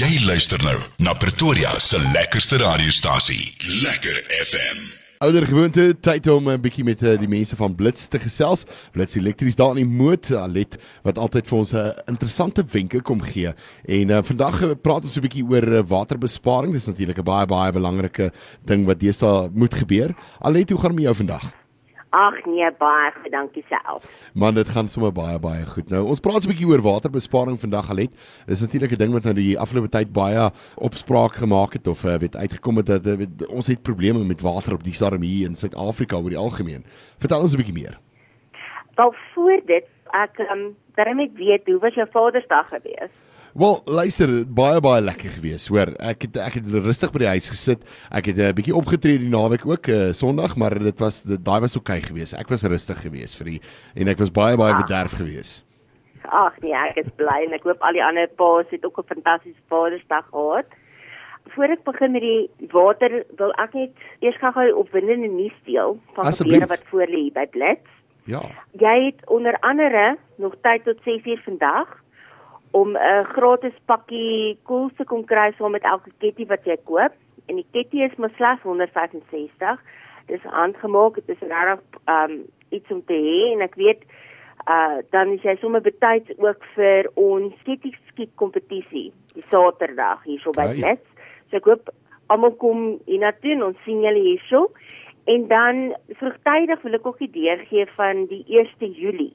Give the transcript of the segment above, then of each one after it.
Jy luister nou na Pretoria se lekkerste radiostasie, Lekker FM. Ouder gewoonte, tyd om 'n bietjie met die mense van Blitz te gesels. Blitz Elektries daar in die moot, Alet, wat altyd vir ons 'n interessante wenke kom gee. En vandag praat ons 'n bietjie oor waterbesparing. Dis natuurlik 'n baie belangrike ding wat deesdae moet gebeur. Alet, hoe gaan dit met jou vandag? Ag nee, baie goed, dankie self. Man, dit gaan sommer baie goed. Nou, ons praat 'n bietjie oor waterbesparing vandag, Alet. Dis natuurlik 'n ding wat nou die afgelope tyd baie opspraak gemaak het of uitgekom het dat ons het probleme met water op die stadium hier in Suid-Afrika oor die algemeen. Vertel ons 'n bietjie meer. Wel voor dit, ek daarom ek weet, hoe was jou Vadersdag gewees? Wel, luister, baie lekker gewees, hoor. Ek het rustig by die huis gesit. Ek het 'n bietjie opgetree die naweek ook, Sondag, maar daai was oukei gewees. Ek was rustig gewees en ek was baie bederf gewees. Ag nee, ek is bly en ek hoop al die ander paas het ook 'n fantastiese Vadersdag gehad. Voor ek begin met die water, wil ek net eers gou die opwindende nuus deel van gebeure wat voor lê hier by Blitz. Ja. Jy het onder andere nog tyd tot 6:00 vandag om 'n gratis pakkie koels te kon kry saam met elke ketty wat jy koop. En die ketty is maar slegs 165. Dis handgemaak, dit is regtig iets om te hê en ek weet dan is jy sommer betyds ook vir ons ketty-skiet kompetisie die Saterdag hierso by Blitz. So ek hoop almal kom hiernatoe en ons sien julle hierso. En dan vroegtydig wil ek ook die deurgee van die 1 Julie.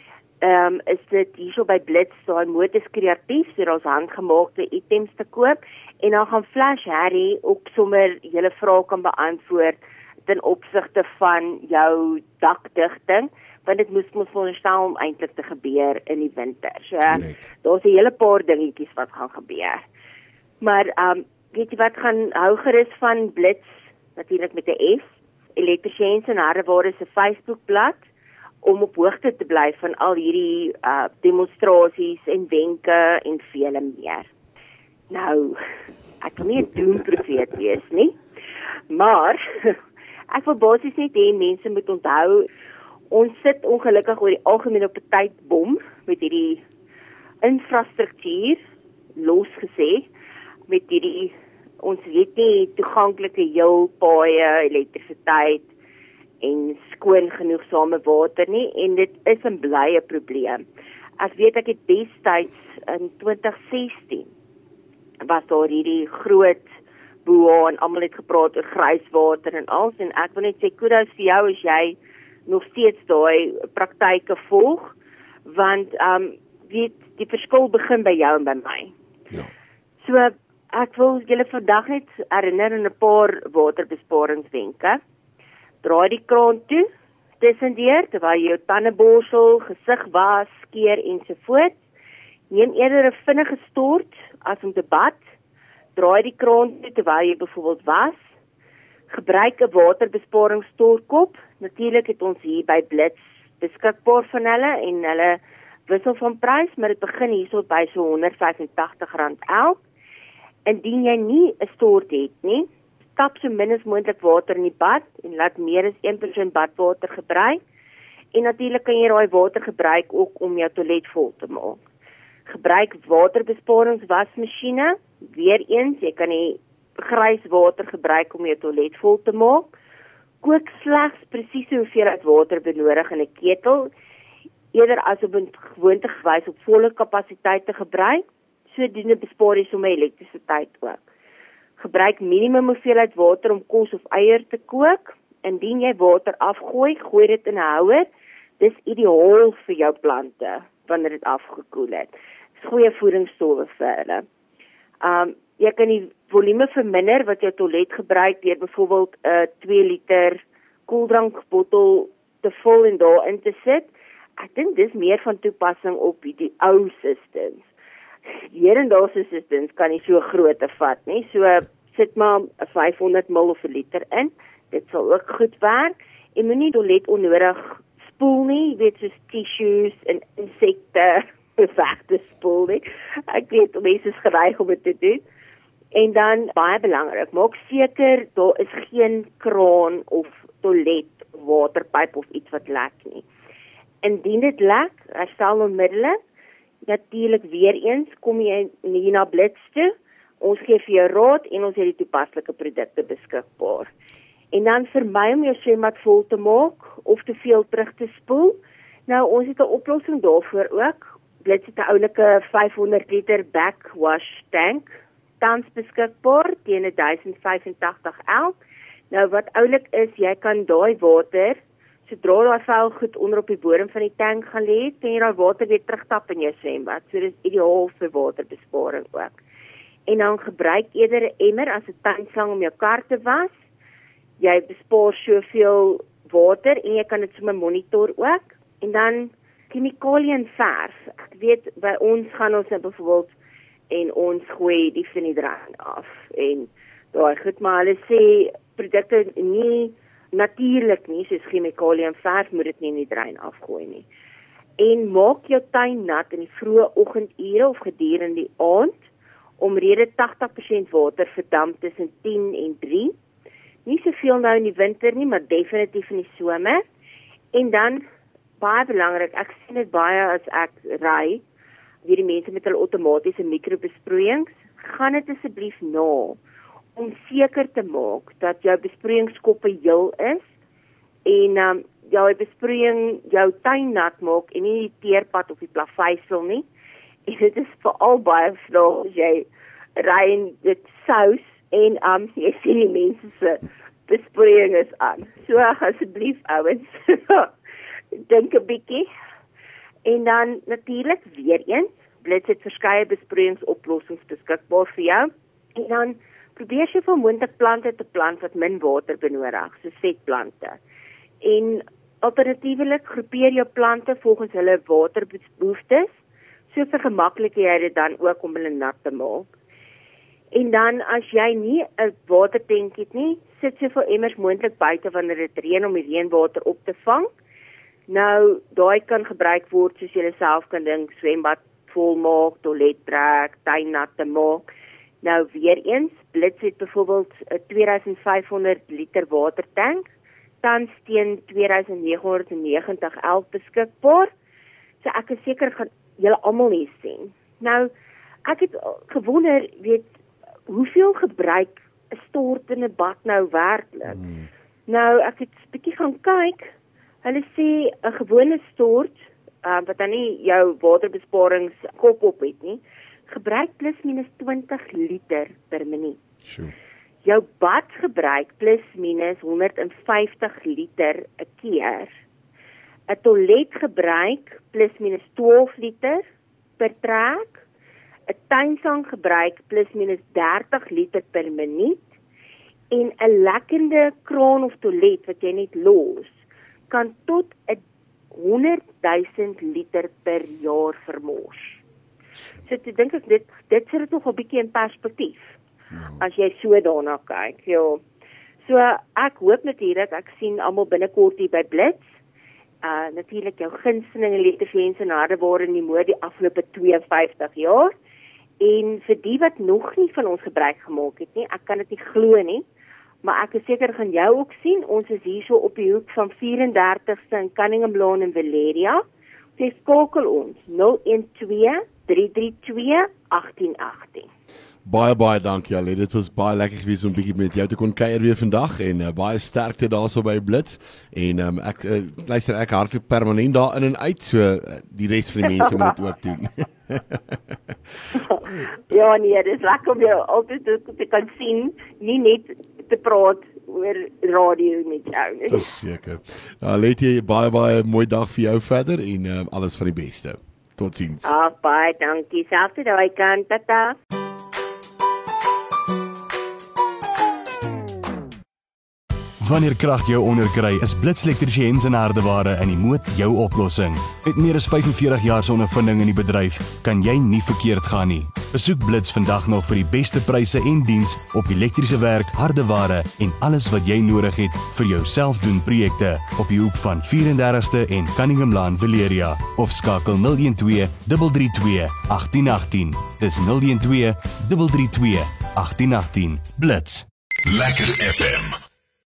Is dit hierso by Blitz, daai Motus Kreatief, so ons handgemaakte items te koop en dan gaan Flash Harry ook sommer julle vrae kan beantwoord ten opsigte van jou dakdigting, want dit moes veronderstel om eintlik te gebeur in die winter. So daar's 'n hele paar dingetjies wat gaan gebeur. Maar weet jy wat, gaan hou gerus van Blitz natuurlik met 'n F, Elektriesiens en Hardeware se Facebookblad, om op hoogte te bly van al hierdie demonstrasies en wenke en vele meer. Nou, ek kan nie 'n doemprofeet wees nie, maar ek wil basies net hê mense moet onthou, ons sit ongelukkig oor die algemeen op 'n tydbom met hierdie infrastruktuur, losgesê, met hierdie, ons weet nie toeganklike heelpaaie, elektrisiteit en skoon genoegsame water nie, en dit is 'n blye probleem. Ek weet ek het destyds in 2016 was daar hierdie groot boa en almal het gepraat oor grijswater en alles, en ek wil net sê kudos vir jou as jy nog steeds daai praktyke volg, want weet, die verskil begin by jou en by my. Ja. So ek wil julle vandag net herinner aan 'n paar waterbesparingswenke. Draai die kraan toe, tussendeur, terwyl jy jou tande borsel, gesig was, skeer ensovoorts. Neem eerder 'n vinnige stort as om te bad. Draai die kraan toe terwyl jy byvoorbeeld was. Gebruik 'n waterbesparingsstortkop. Natuurlik het ons hier by Blitz beskikbaar van hulle en hulle wissel van prys, maar dit begin hierso by so R185 elk. Indien jy nie 'n stort het nie, stap so min as moontlik water in die bad en laat meer as 1% badwater gebruik. En natuurlik kan jy daai water gebruik ook om jou toilet vol te maak. Gebruik waterbesparingswasmasjiene. Weereens, jy kan die grijswater gebruik om jou toilet vol te maak. Kook slegs presies hoeveelheid water benodig in 'n ketel, eerder as op 'n gewoontewys op volle kapasiteit te gebruik. Sodoende bespaar jy sommer elektrisiteit ook. Gebruik minimum hoeveelheid water om kos of eier te kook. Indien jy water afgooi, gooi dit in 'n houer. Dis ideaal vir jou plante wanneer dit afgekoel het. Dis goeie voedingsstowwe vir hulle. Jy kan die volume verminder wat jou toilet gebruik deur byvoorbeeld 'n 2 liter koeldrankbottel te vul en daarin te sit. Ek dink dis meer van toepassing op die ou systems. Hedendaagse systems kan nie so groot vat nie. So sit maar 'n 500 ml of 'n liter in. Dit sal ook goed werk. En moenie toilet onnodig spoel nie, jy weet, soos tissues en insekte weg te spoel nie. Ek weet mense is geneig om dit te doen. En dan baie belangrik, maak seker daar is geen kraan of toilet, waterpyp of iets wat lek nie. Indien dit lek, herstel onmiddellik. Natuurlik weer eens, kom jy hier na Blitz toe, Ons gee vir jou raad en ons het die toepaslike produkte beskikbaar. En dan vermy om jou swembad vol te maak of te veel terug te spoel. Nou, ons het 'n oplossing daarvoor ook. Blitz het 'n oulike 500 liter backwash tank tans beskikbaar teen R1085 elk. Nou wat oulik is, jy kan daai water, sodra daai vuil goed onder op die bodem van die tank gaan lê, kan jy daai water weer terugtap in jou swembad. So dis ideaal vir waterbesparing ook. En dan gebruik eerder 'n emmer as 'n tuinslang om jou kar te was. Jy bespaar soveel water en jy kan dit sommer monitor ook. En dan chemikalie en verf. Ek weet by ons gaan ons nou byvoorbeeld en ons gooi die fenidran af en daai goed, maar hulle sê produkte nie natuurlik nie, soos chemikalie en verf moet dit nie in die drein afgooi nie. En maak jou tuin nat in die vroeë oggendure of gedurende die aand, omrede 80% water verdamp tussen 10 en 3. Nie soveel nou in die winter nie, maar definitief in die somer. En dan, baie belangrik, ek sien dit baie as ek ry, weer die mense met hulle outomatiese mikrobesproeiings, gaan dit asseblief na, om seker te maak dat jou besproeiingskoppe heel is, en jou besproeiing jou tuin nat maak, en nie die teerpad of die plaveisel nie, en dit is veral baie vraag as jy ry en dit sous, en jy sien die mense se besproeiing is aan. So asseblief ouens, dink 'n bietjie. En dan natuurlik weer eens, Blitz het verskeie besproeiingsoplossings beskikbaar vir jou. En dan probeer soveel moontlik plante te plant wat min water benodig, so vetplante. En alternatiefelik groepeer jou plante volgens hulle waterbehoeftes, so vergemaklik jy dit dan ook om hulle nat te maak. En dan as jy nie 'n watertank het nie, sit soveel emmers moontlik buite wanneer dit reën om die reënwater op te vang. Nou, daai kan gebruik word soos jy self kan dink, swembad vol maak, toilet trek, tuin nat te maak. Nou weer eens, Blitz het byvoorbeeld 'n 2500 liter watertank, tans teen R2990 elk beskikbaar. So ek is seker gaan julle almal hier sien. Nou, ek het gewonder, weet, hoeveel gebruik 'n stort in 'n bad nou werklik? Nou, ek het 'n bietjie gaan kyk. Hulle sê 'n gewone stort, wat dan nie jou waterbesparingskop op het nie, gebruik plus minus 20 liter per minuut. Sure. Jou bad gebruik plus minus 150 liter 'n keer. 'n Toilet gebruik plus minus 12 liter per trek. 'n Tuinslang gebruik plus minus 30 liter per minuut. En 'n lekkende kraan of toilet wat jy net los, kan tot 100 000 liter per jaar vermors. So ek dink ek dit sit dit nog 'n bietjie in perspektief, as jy so daarna kyk. Ja. So ek hoop natuurlik, ek sien almal binnekort hier by Blitz. Natuurlik jou gunsteling elektriese en hardeware in die mode die afgelope 52 jaar. En vir die wat nog nie van ons gebruik gemaak het nie, ek kan dit nie glo nie, maar ek is seker gaan jou ook sien. Ons is hier so op die hoek van 34ste in Cunningham Lane in Valeria. Jy skakel ons 012 332 1818. Baie dankie Alet. Dit was baie lekker gewees om 'n bietjie met jou te kon kuier weer vandag en baie sterkte daarso by Blitz. En ek luister ek hardloop permanent daar in en uit, so die res van die mense moet dit ook doen. Ja nee, dis lekker om jou altyd te kan sien, nie net te praat oor radio met jou nie. Verseker. Alet, baie mooi dag vir jou verder en alles van die beste. Totsiens. Baie dankie. Selfs daai kant, tata. Wanneer krag jou onderkry, is Blitz Elektriesiëns en hardeware in die moed jou oplossing. Met meer as 45 jaar se ondervinding in die bedryf, kan jy nie verkeerd gaan nie. Besoek Blitz vandag nog vir die beste pryse en diens op elektriese werk, hardeware en alles wat jy nodig het vir jou selfdoen projekte op die hoek van 34ste en Cunningham Lane, Valeria, of skakel 012 332 1818. Dis 012 332 1818. Blitz. Lekker FM.